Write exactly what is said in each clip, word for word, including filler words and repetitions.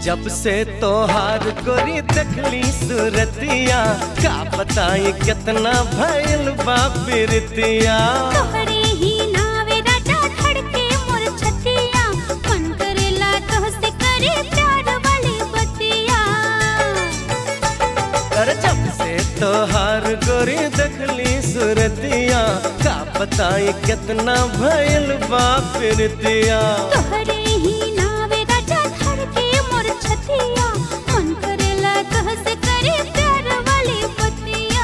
जब से तोहार गोरी देखली सूरतिया, का बताई कितना भइल बा प्रीतिया। तोहरे ही नावे राजा धड़के मोर छतिया, मन करेला तोहसे करे प्यार वाली बतिया। अरे जब से तोहार गोरी देखली सूरतिया, का बताई कितना भइल बा प्रीतिया। तोहरे ही नावे राजा धड़के मोर छतिया, मन करेला तोहसे करे प्यार वाली बतिया।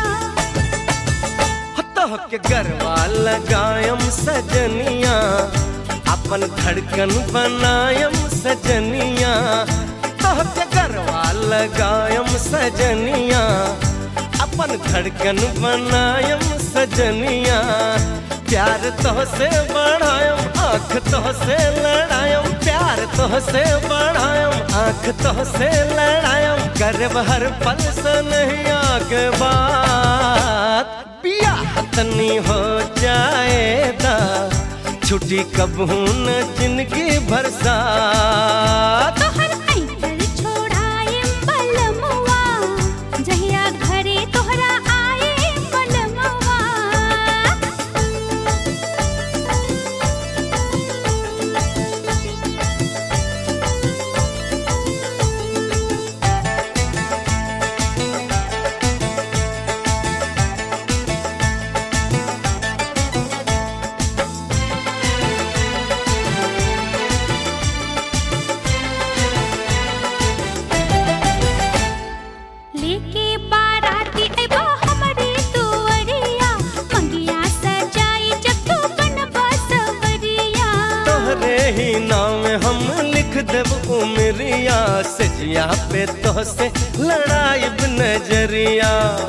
तोह के गरबा लगायम सजनिया, अपन धड़कन बनायम सजनिया। तोह के गरबा लगायम सजनिया, अपन धड़कन बनायम सजनिया। प्यार तोह से बढ़ायम, आँख तोह से लड़ायम। प्यार तोह से बढ़ायम, आँख तोह से लड़ायम। करब हर पल सनहिया के बात, बियाह तनी हो जाएगा। छुट्टी कबहू न जिंदगी भर साथ। तोहर आइकर छोड़ाएम बलमवा, जहिया घरे तोहरा आए बलमवा। लेके बाराती अइबा हमरे दुअरिया, मंगिया सजाई जब तू बनबा सवरिया। तोहरे ही नाम हम लिख देब उमरिया, सजिया पे तोह से लड़ाइब नजरिया।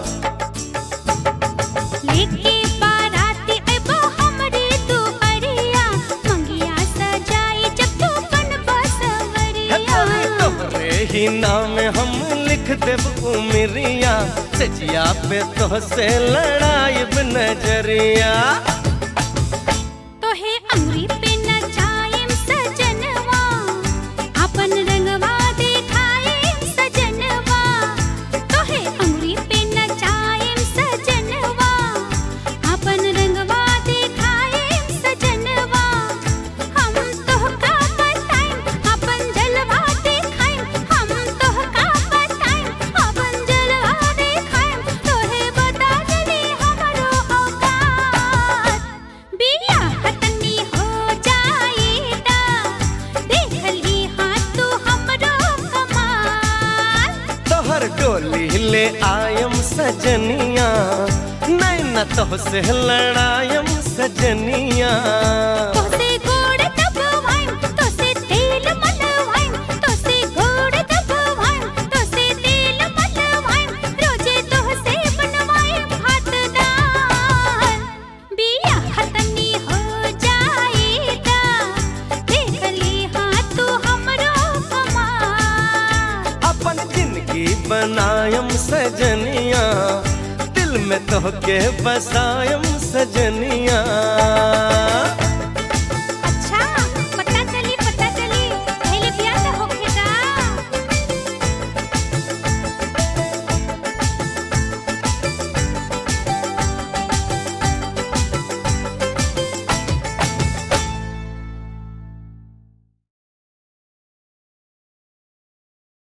लेके बाराती अइबा हमरे दुअरिया, मंगिया सजाई जब तू बनबा सवरिया। तोहरे ही नाम हम लिख देब उमरिया, सजिया पे तोह से लड़ाइब नजरिया। तोहे अंगुरी पे नचाएम सजनवा, अपन रंगवा दिखाएम सजनवा। तोहे अंगुरी पे नचाएम सजनवा, अपन रंगवा दिखाएम सजनवा। हम तोहका बताएम अपन जलवा दिखाएम, हम तोहका बताएम अपन जलवा दिखाएम। तोहे बता देली हमरो औकात, बियाह तनी हो जाएगा। देखली हाथ तू हमरो कमाल। तोहर डोली ले आयम सजनिया, नैना तोह से लड़ायम सजनिया। तोसे गोड़ दबवाएम, तोसे तेल मलवाएम, तोसे गोड़ दबवाएम, तोसे तेल मलवाएम। रोजे तोहसे बनवाएम हाथ दाल, बियाह तनी हो जाएगा। देखली हाथ तू हमरो कमाल। अपन जिंदगी बनायम सजनिया, दिल में तोह के बसायम सजनिया।